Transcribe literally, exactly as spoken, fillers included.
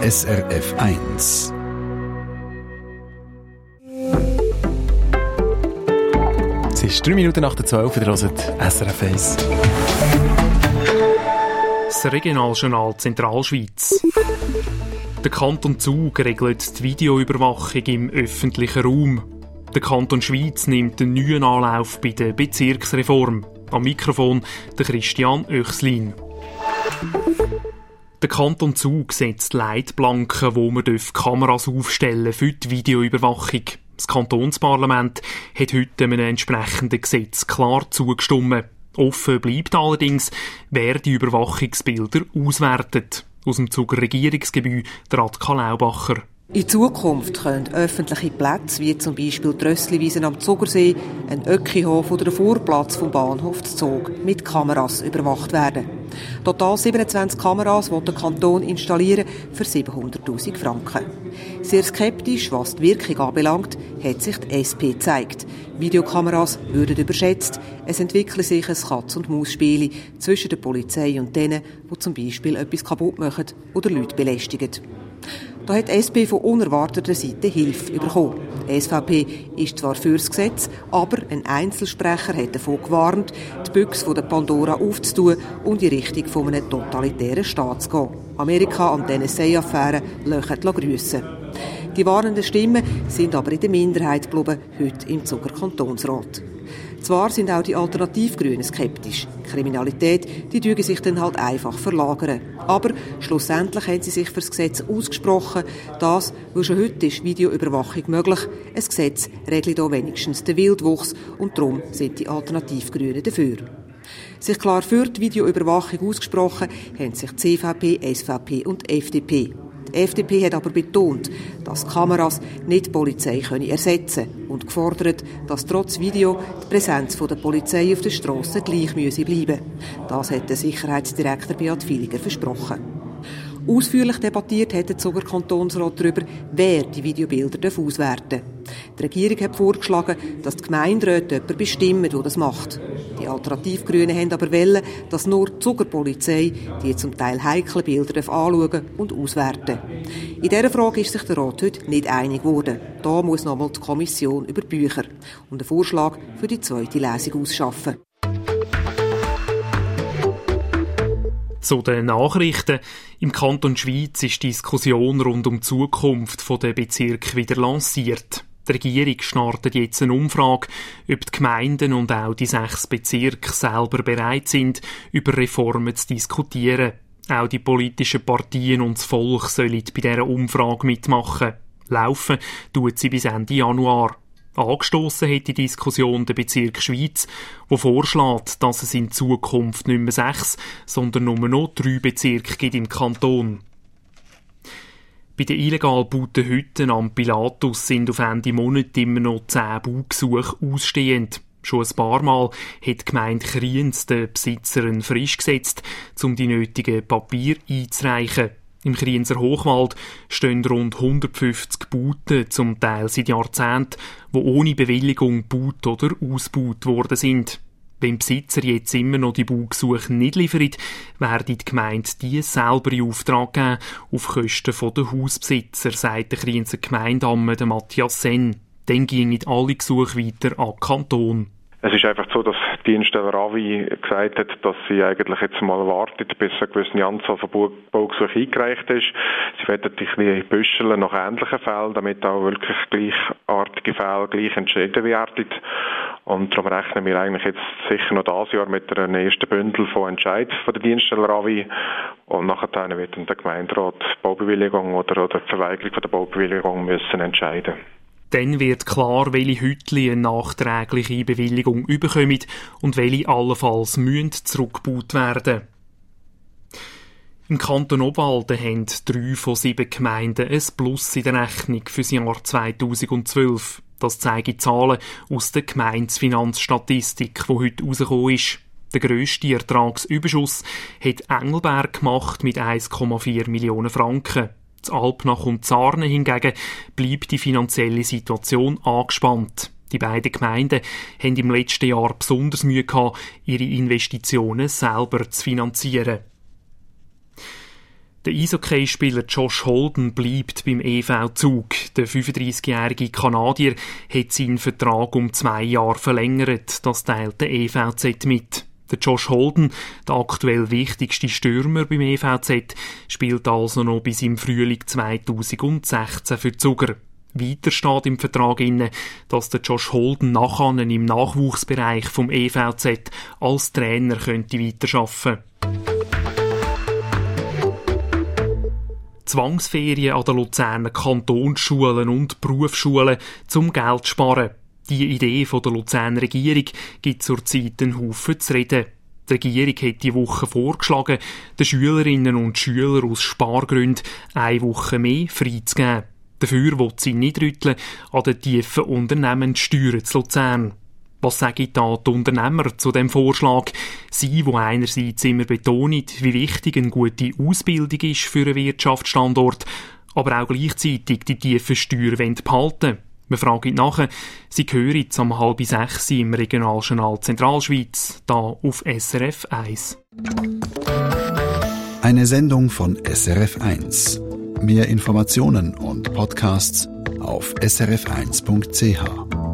S R F eins. Es ist drei Minuten nach der zwölf, ihr hört S R F eins. Das Regionaljournal Zentralschweiz. Der Kanton Zug regelt die Videoüberwachung im öffentlichen Raum. Der Kanton Schweiz nimmt einen neuen Anlauf bei der Bezirksreform. Am Mikrofon der Christian Oechslin. Der Kanton Zug setzt Leitplanken, wo man Kameras aufstellen für die Videoüberwachung. Das Kantonsparlament hat heute einem entsprechenden Gesetz klar zugestimmt. Offen bleibt allerdings, wer die Überwachungsbilder auswertet. Aus dem Zuger Regierungsgebäude der Radka Laubacher. In Zukunft können öffentliche Plätze, wie zum Beispiel die Rössliwiesen am Zugersee, ein Öckihof oder der Vorplatz vom Bahnhof Zug mit Kameras überwacht werden. Total siebenundzwanzig Kameras will der Kanton installieren für siebenhunderttausend Franken. Sehr skeptisch, was die Wirkung anbelangt, hat sich die S P gezeigt. Videokameras würden überschätzt. Es entwickle sich ein Katz-und-Maus-Spiel zwischen der Polizei und denen, die zum Beispiel etwas kaputt machen oder Leute belästigen. Da hat die S P von unerwarteter Seite Hilfe bekommen. Die S V P ist zwar für das Gesetz, aber ein Einzelsprecher hat davon gewarnt, die Büchse der Pandora aufzutun und in Richtung von einem totalitären Staat zu gehen. Amerika an den N S A-Affären löchert grüssen. Die warnenden Stimmen sind aber in der Minderheit geblieben, heute im Zuger Kantonsrat. Zwar sind auch die Alternativgrünen skeptisch. Die Kriminalität, die dürfen sich dann halt einfach verlagern. Aber schlussendlich haben sie sich für das Gesetz ausgesprochen. Das, weil schon heute ist Videoüberwachung möglich. Ein Gesetz regelt hier wenigstens den Wildwuchs und darum sind die Alternativgrünen dafür. Sich klar für die Videoüberwachung ausgesprochen haben sich C V P, S V P und F D P. Die F D P hat aber betont, dass Kameras nicht die Polizei ersetzen können und gefordert, dass trotz Video die Präsenz der Polizei auf der Strasse gleich bleiben müsse. Das hat der Sicherheitsdirektor Beat Villiger versprochen. Ausführlich debattiert hat der Zuger Kantonsrat darüber, wer die Videobilder auswerten darf. Die Regierung hat vorgeschlagen, dass die Gemeinderäte jemanden bestimmen, der das macht. Die Alternativgrünen haben aber wollen, dass nur die Zugerpolizei die zum Teil heiklen Bilder anschauen und auswerten. In dieser Frage ist sich der Rat heute nicht einig geworden. Da muss nochmal die Kommission über die Bücher und einen Vorschlag für die zweite Lesung ausschaffen. Zu den Nachrichten. Im Kanton Schweiz ist die Diskussion rund um die Zukunft der Bezirke wieder lanciert. Die Regierung startet jetzt eine Umfrage, ob die Gemeinden und auch die sechs Bezirke selber bereit sind, über Reformen zu diskutieren. Auch die politischen Partien und das Volk sollen bei dieser Umfrage mitmachen. Laufen tut sie bis Ende Januar. Angestossen hat die Diskussion der Bezirk Schweiz, der vorschlägt, dass es in Zukunft nicht mehr sechs, sondern nur noch drei Bezirke gibt im Kanton. Bei den illegal gebauten Hütten am Pilatus sind auf Ende Monat immer noch zehn Baugesuche ausstehend. Schon ein paar Mal hat die Gemeinde Kriens den Besitzern frisch gesetzt, um die nötigen Papiere einzureichen. Im Krienser Hochwald stehen rund hundertfünfzig Bauten, zum Teil seit Jahrzehnten, die ohne Bewilligung gebaut oder ausgebaut worden sind. Wenn Besitzer jetzt immer noch die Baugesuche nicht liefern, werden die Gemeinde die selber in Auftrag geben, auf Kosten der Hausbesitzer, sagt der Krienser Gemeindeamme Matthias Senn. Dann gingen alle Gesuche weiter an den Kanton. Es ist einfach so, dass die Dienststelle Ravi gesagt hat, dass sie eigentlich jetzt mal wartet, bis eine gewisse Anzahl von Baugesuchen eingereicht ist. Sie werden sich ein bisschen büscheln nach ähnlichen Fällen, damit auch wirklich gleichartige Fälle gleich entschieden werden. Und darum rechnen wir eigentlich jetzt sicher noch dieses Jahr mit einem ersten Bündel von Entscheid von der Dienststelle Ravi. Und nachher wird dann der Gemeinderat die Baubewilligung oder, oder die Verweigerung von der Baubewilligung müssen entscheiden. Dann wird klar, welche Hütli eine nachträgliche Bewilligung bekommen und welche allenfalls müssen zurückgebaut werden. Im Kanton Obwalden haben drei von sieben Gemeinden ein Plus in der Rechnung für das Jahr zweitausendzwölf. Das zeigen Zahlen aus der Gemeindefinanzstatistik, die heute rausgekommen ist. Der grösste Ertragsüberschuss hat Engelberg gemacht mit eins Komma vier Millionen Franken. In Alpnach und Zarnen hingegen bleibt die finanzielle Situation angespannt. Die beiden Gemeinden haben im letzten Jahr besonders Mühe gehabt, ihre Investitionen selber zu finanzieren. Der Eishockeyspieler Josh Holden bleibt beim E V Zug. Der fünfunddreissigjährige Kanadier hat seinen Vertrag um zwei Jahre verlängert. Das teilt der E V Z mit. Der Josh Holden, der aktuell wichtigste Stürmer beim E V Z, spielt also noch bis im Frühling zweitausendsechzehn für die Zuger. Weiter steht im Vertrag inne, dass der Josh Holden nachher im Nachwuchsbereich vom E V Z als Trainer könnte weiterarbeiten. Zwangsferien an den Luzerner Kantonsschulen und Berufsschulen zum Geld zu sparen. Die Idee von der Luzerner Regierung gibt zurzeit einen Haufen zu reden. Die Regierung hat diese Woche vorgeschlagen, den Schülerinnen und Schülern aus Spargründen eine Woche mehr freizugeben. Dafür will sie nicht rütteln an den tiefen Unternehmenssteuern zu Luzern. Was sagen da die Unternehmer zu dem Vorschlag? Sie, die einerseits immer betonen, wie wichtig eine gute Ausbildung ist für einen Wirtschaftsstandort, aber auch gleichzeitig die tiefen Steuern behalten wollen. Wir fragen nachher. Sie hören jetzt um halb sechs im Regionaljournal Zentralschweiz, da auf S R F eins. Eine Sendung von S R F eins. Mehr Informationen und Podcasts auf s r f eins punkt c h.